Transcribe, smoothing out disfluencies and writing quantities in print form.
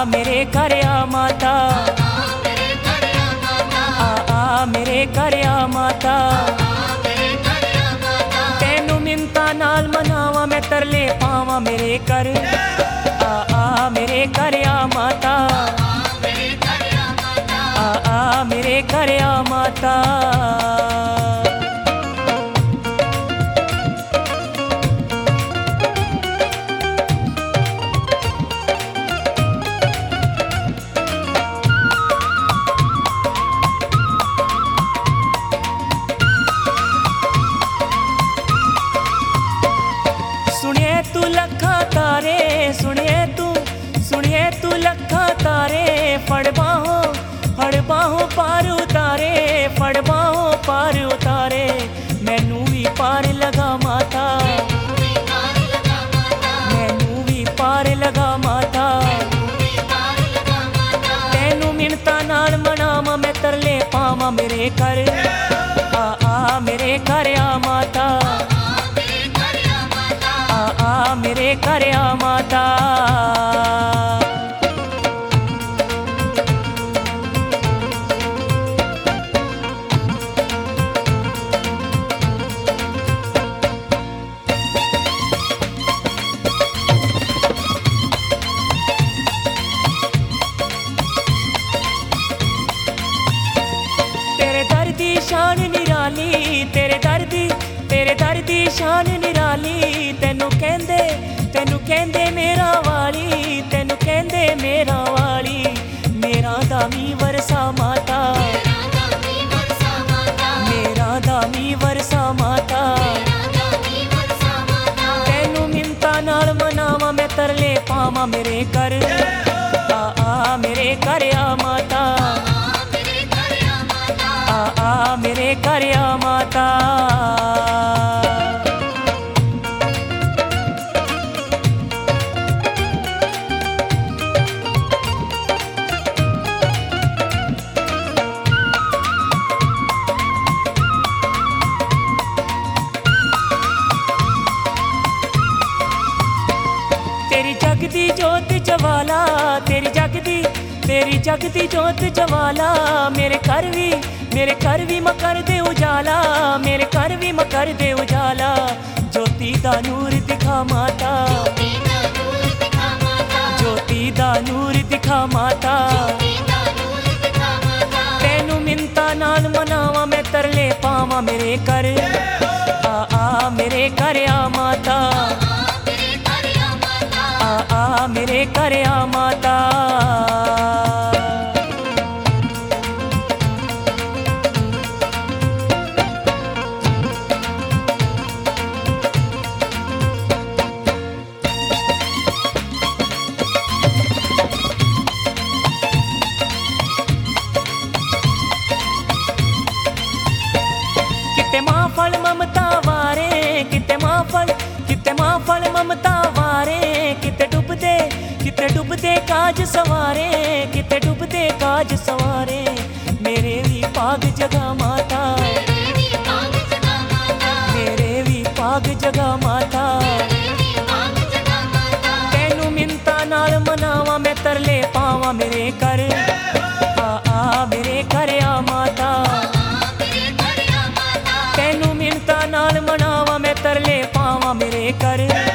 मेरे घर आ माता, मेरे घर आ माता। तेनू मिन्नतां नाल मनावां मैं तरले पावां मेरे घर मेरे घर आ माता, मेरे घर आ माता। सुनिए तू लखा तारे, फड़ बाहों पार उतारे, फड़ बाहों पार उतारे। मैनू भी पार लगा माता, मैनू भी पार लगा माता। तेनू मिन्नतां नाल मनावां मैं तरले पावां मेरे घर मेरे घर आ माता, मेरे घर आ माता। तेरे दर दी शान निराली, तेरे दर दी शान निराली। तेनू कहंदे मेरा वाली, तेनू कहंदे मेरा वाली। मेरा दामी वरसा माता, मेरा दामी वरसा माता। तेनू मिन्नतां नाल मनावां मैं तरले पावां मेरे घर मेरे घर आ माता, मेरे घर आ माता। तेरी जगदी जोत जवाला, तेरी जगदी जोत जवाला। मेरे घर भी मकर दे उजाला, मेरे घर भी मकर दे उजाला। ज्योति दा नूर दिखा माता, ज्योति दा नूर दिखा माता। तेनू मिन्नतां नाल मनावां मैं तरले पावां मेरे घर मेरे घर आ माता, मेरे घर आ माता। किते मां फल ममता वारे, किते मां फल ममता वारे। किते डुबदे काज सवारे, किते डुबदे काज सवारे। मेरे भी पाग जगा माता, मेरे भी पाग जगा माता। तेनू मिन्नतां नाल मनावां मैं तरले पावां मेरे घर मेरे घर आ माता। तेनू मिन्नतां नाल मनावां मैं तरले पावां मेरे घर